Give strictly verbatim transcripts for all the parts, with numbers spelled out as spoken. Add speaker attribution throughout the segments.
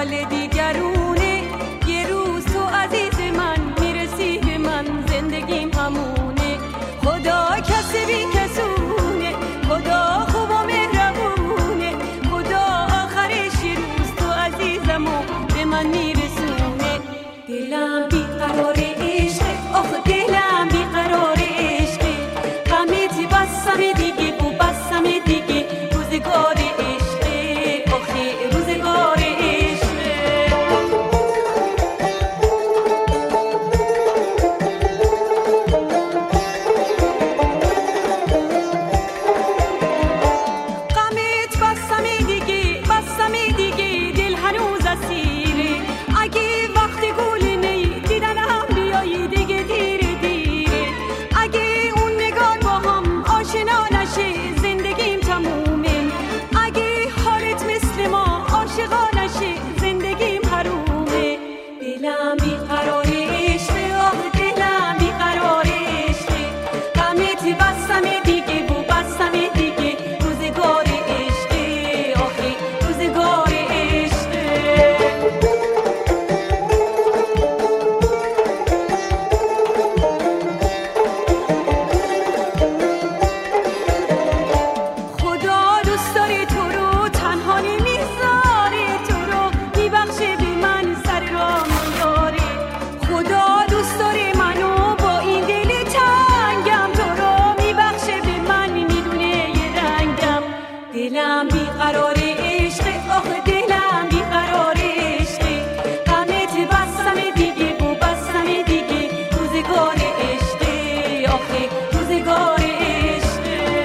Speaker 1: مال دیگرونه، یه روز تو عزیز من میرسی به من، زندگیم همونه. خدا کسی بی کسونه، خدا خوب و مهربونه، خدا آخرش یه روز تو عزیزمو به من میرسونه. دلم بیقرار عشقه، آخ دلم بیقرار عشقه، غمت بسم دیگه و بسم دیگه، روزگار عشقه، آخه روزگار عشقه. غمت بسم دیگه بسم دیگه، دل هنوز اسیره، اگه وقت گل نی دیدنم بیایی دیگه دیره دیره، اگه اون نگاه با هم آشنا نشه زندگیم تمومه، اگه حالت مثل ما عاشقا نشه زندگیم حرومه. دلم بیقرار عشقه، آه دلم بیقرار عشقه، غمت بسم دیگه و بسم دیگه، روزگار عشقه، آخه روزگار عشقه. خدا دوست داره تو رو، تنها نمیذاره تو رو، میبخشه به من سر راه میاره. خدا دوست داره منو با این دل تنگم، تو رو میبخشه به من، میدونه یه رنگم. دلم بیقرار عشقه، آخ دلم بیقرار عشقه، غمت بسم دیگه و بسم دیگه، روزگار عشقه، آخه روزگار عشقه.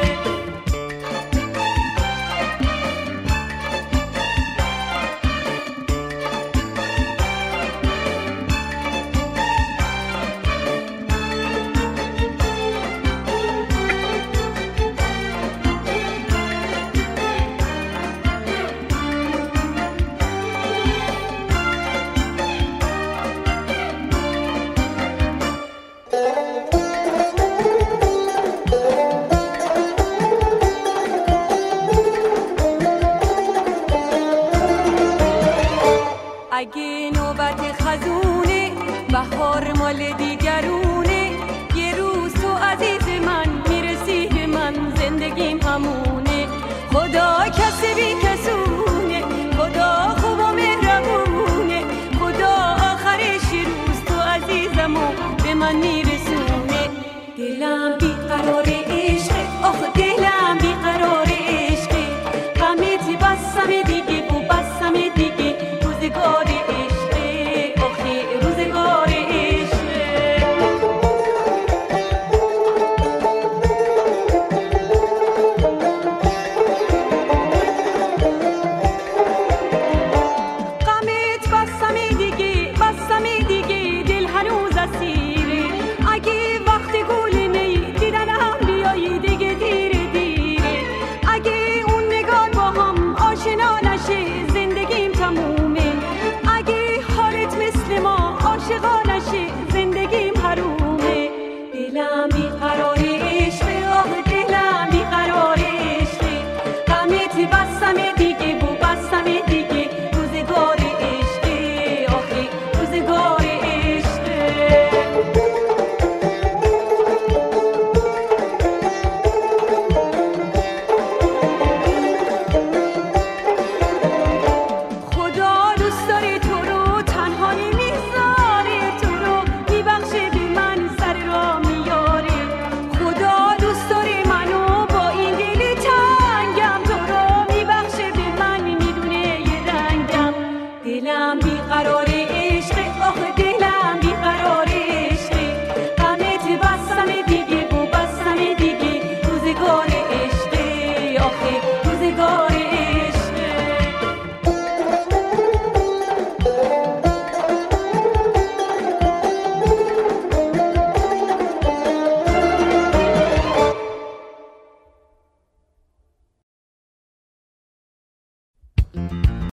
Speaker 1: اگه نوبت خزونه، بهار مال دیگرونه، یه روز تو عزیز من میرسی به من، زندگیم همونه. خدا کسی بی کسونه، خدا خوب و مهربونه، خدا آخرش یه روز تو عزیزمو به من میرسونه. دلم بیقرار عشقه، آخ دلم بیقرار عشقه، غمت بسم دیگه و بسم دیگه، روزگار عشقه، آخه روزگار عشقه. غمت بسم دیگه بسم دیگه، دل هنوز اسیره، اگه وقت گل نی دیدنم بیایی دیگه دیره دیره، اگه اون نگاه با هم آشنا نشه زندگیم تمومه، اگه حالت مثل ما عاشقا نشه زندگیم حرومه. دلم بیقرار عشقه، آه دلم بیقرار عشقه، غمت بسم دیگه و بسم دیگه، روزگار عشقه، آخه روزگار عشقه. خدا دوست داره تو رو، تنها نمیذاره تو رو، میبخشه به من سر راه میاره. خدا دوست داره منو با این دل تنگم، تو رو میبخشه به من، میدونه یه رنگم. دلم بیقرار عشقه، آخ دلم بیقرار